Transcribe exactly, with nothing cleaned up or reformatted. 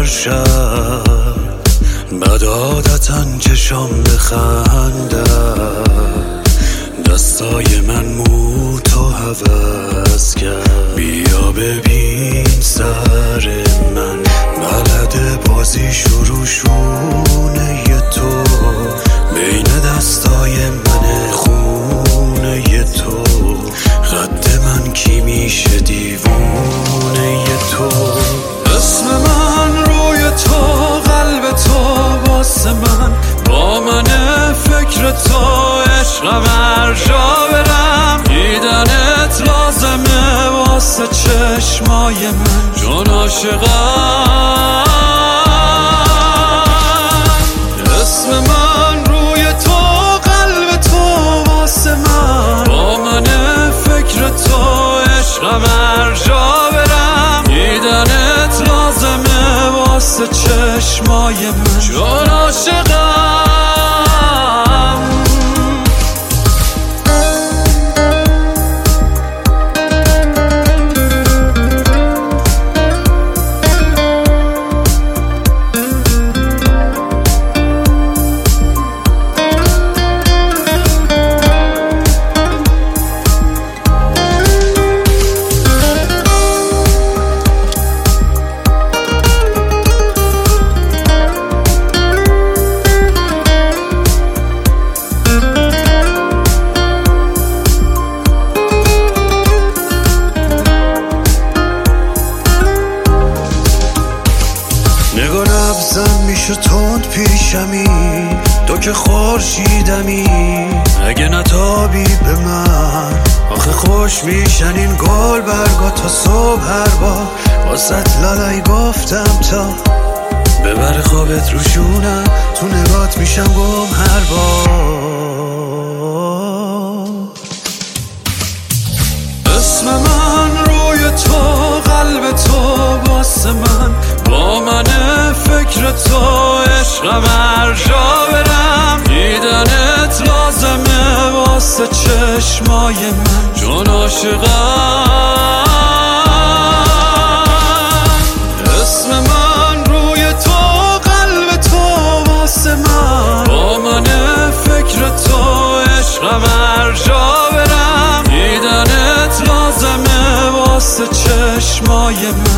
هر شب بد عادتن چشام بخنده، دستای من مو تو حوض کرد. بیا ببین سر من بلد بازی شروع شونه تو، بین دستای من خونه تو، خد من کی میشه دیوونه تو. اسم من روی تو، قلب تو واسه من، با من فکر تو، عشقم هر جا برم، دیدنت لازمه واسه چشمای من، چون عاشقم. اسم من روی تو، قلب تو واسه من، با من فکر تو، عشقم هر جا برم، دیدنت لازمه واسه چشمای من، چون عاشقم. نگاه نبزم میشه تند پیشمی، تو که خورشیدمی، اگه نتابی به من آخه خوش میشن این گل برگا تا صبح هر بار، واسط لالای گفتم تا ببر خوابت روشونم، تو نگات میشم گم هر بار. اسم من روی تو، قلب تو واسه من، با من فکر تو، عشقم هر جا برم، دیدنت لازمه واسه چشمای من، چون عاشقم. اسم من روی تو، قلب تو واسه من، با من فکر تو، عشقم هر جا برم، دیدنت لازمه واسه چشمای من.